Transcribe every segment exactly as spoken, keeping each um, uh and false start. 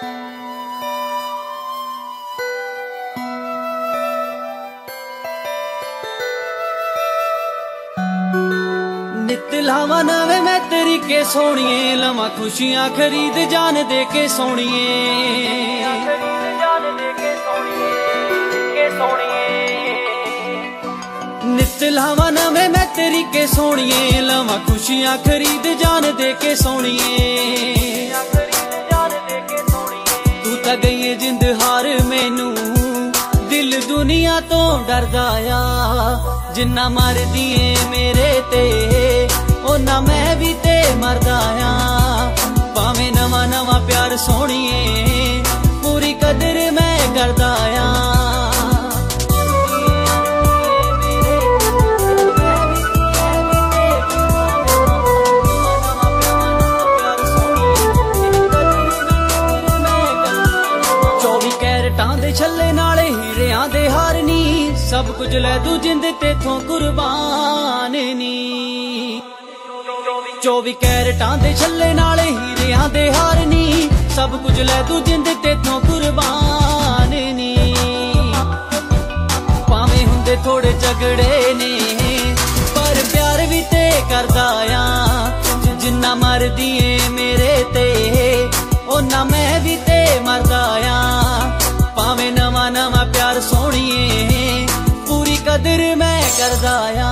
नित लावा नवे मैं तेरी के सोनिए, लवा खुशियां खरीद जान दे के सोनिए। नित लावा नवे मैं तेरी के सोनिए, लवा खुशियां खरीद जान दे के सोनिए। तू तां गई जिंद हार मैनू, दिल दुनिया तो डरदा आ। जिन्ना मर दिए मेरे ते ओना मैं भी ते मरदा आ। भावें नवा नवा प्यार सोनिए, पूरी कदर मैं करदा आ। चौबी कैरटां दे छल्ले नाले हीरियां दे हार नी, सब कुछ लै दू जिंद तेथों कुर्बान नी। चौबी कैरटां दे छल्ले नाले हीरियां दे हार नी, सब कुछ लै दू जिंद तेथों कुर्बान नी। भावें हुंदे थोड़े झगड़े ने, पर प्यार भी ते करदा आ। जिन्ना मर दिए मेरे ते ओना मैं भी ते मरदा आ। भावें नवा नवा प्यार सोनिए, पूरी कदर मैं करदा आ।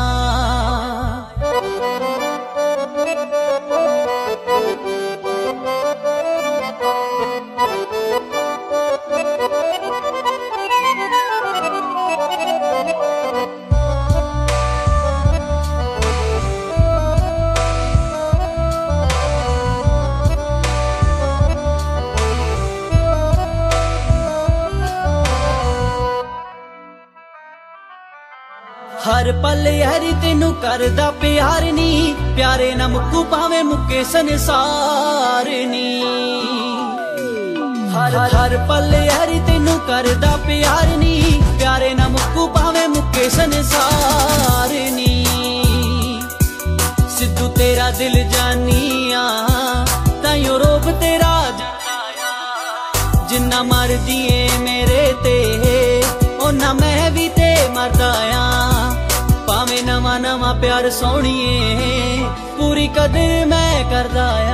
हर पल यारी तेनू करदा प्यार नी, प्यारे ना मुक्कू भावें मुक्के संसार नी। हर हर पल यारी तेनू करदा प्यार नी, प्यारे ना मुक्कू भावें मुक्के संसार नी। सिद्धू तेरा दिल जानिया, ताइयों रोब तेरा जाना। जिन्ना मर दिए मेरे ते ओना मैं भी ते मरदा आ। भावें नवा नवा प्यार सोनिए, पूरी कदर मैं करदा आ।